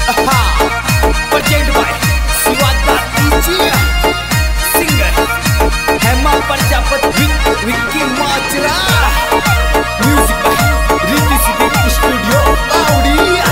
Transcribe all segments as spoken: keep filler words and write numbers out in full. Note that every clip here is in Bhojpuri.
प्रेजेंट बाय शिवादा डीजे सिंगर हेमा प्रजापति विक्की माजरा music by Riddhi Siddhi studio औड़िया।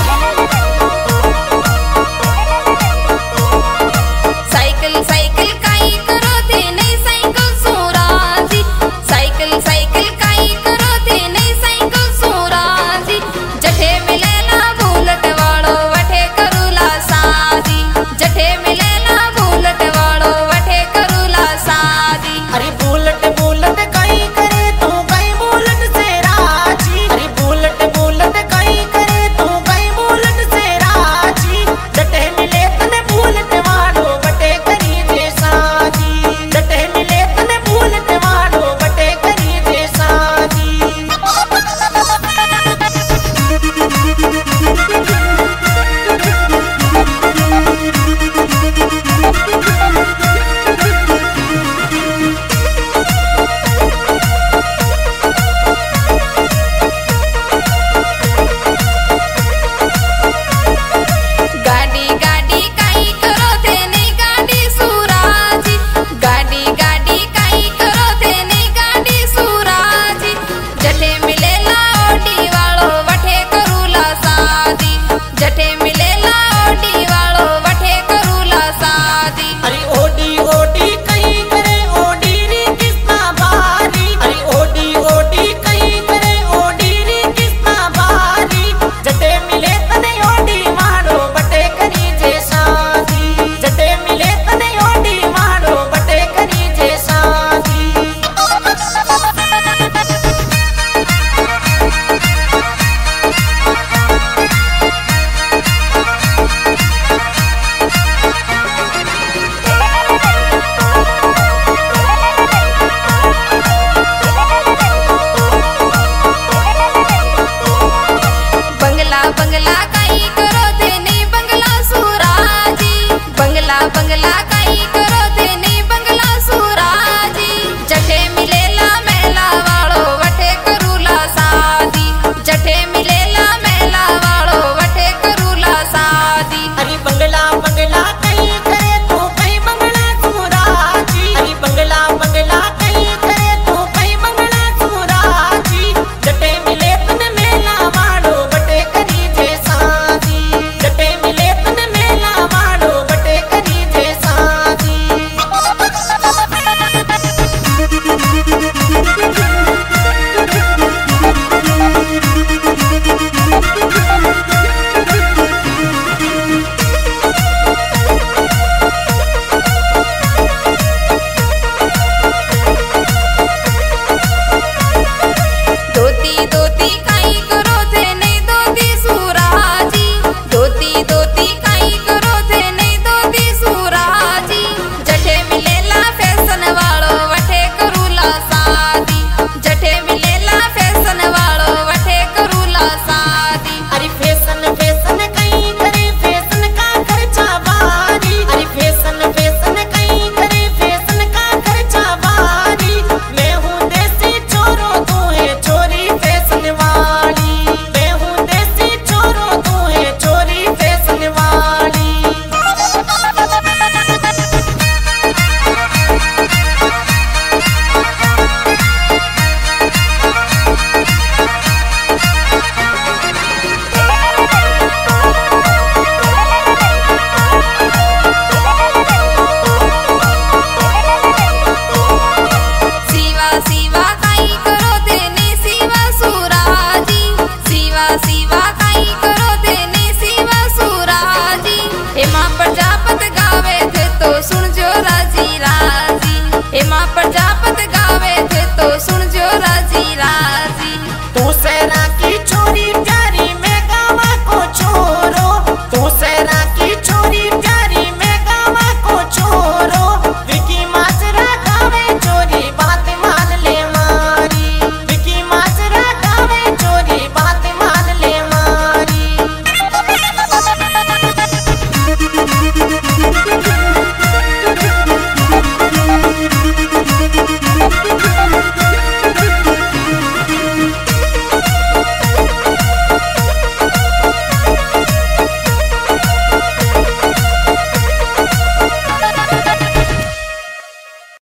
साइकिल साइकिल काई करो थे नहीं साइकिल सोराजी साइकिल साइकिल काई करो थे नहीं साइकिल सोराजी जठे मिलेला बुलेट वाड़ो वठे करूला सादी जठे मिलेला बुलेट वाड़ो वठे करूला सादी। अरे बुलेट बुलेट काई करे तू काई बुलेट से राजी अरे बुलेट बुलेट काई करे तू काई बुलेट से राजी जटे मिले तने बुलेट वालो बटे करी दे शादी जटे मिले तने बुलेट वालो बटे करी दे शादी। गाड़ी गाड़ी काई करो थे नहीं गाड़ी सुराजी गाड़ी गाड़ी काई करो थे नहीं गाड़ी सुराजी जठे मिलेला ओडी वालो वठे करूला सादी जठे मिलेला ओडी वालो वठे करूला सादी। अरे ओडी ओडी कई करे ओडी री किस्ना बारी अरे ओडी ओडी कई करे ओडी री किस्ना बारी जटे मिले तने ओडी मारो बटे करी जे शादी जटे मिले तने ओडी मारो बटे करी जे शादी। बंगला बंगला काई करो थे नहीं बंगला सुराजी बंगला बंगला काई करो थे नहीं बंगला सुराजी जठे मिलेला मेला वालो वठे करूला सादी जठे मिलेला मेला वालो वठे करूला सादी। अरे बंगला बंगला कई करे तू कई बंगला सुराजी अरे बंगला बंगला कई करे तू कई बंगला सुराजी जटे मिले तने मेला वालो बटे करी जे शादी जटे मिले तने मेला वालो बटे करी जे शादी। धोती धोती काई करो थे नहीं धोती सुराजी धोती धोती काई करो थे नहीं धोती सुराजी जठे मिलेला फैशन वालो वठे करूला सादी जठे मिलेला फैशन वालो वठे करूला सादी। अरे फैशन फैशन कई करे फैशन का खर्चा बारी अरे फैशन फैशन कई करे फैशन का खर्चा बारी मैं हूँ देसी चोरो तू है चोरी फैशन वाली मैं हूँ देसी चोरो तू है चोरी फैशन वाली। सीवा सीवा काई करो थे नहीं सीवा सुराजी सीवा सीवा काई करो थे नहीं सीवा सुराजी हेमा प्रजापत गावे थे तो सुन जो राजी राजी हेमा प्रजापत गावे थे तो सुन जो राजी राजी। तू सेरा की चोरी प्यारी मैं गावा को छोरो तू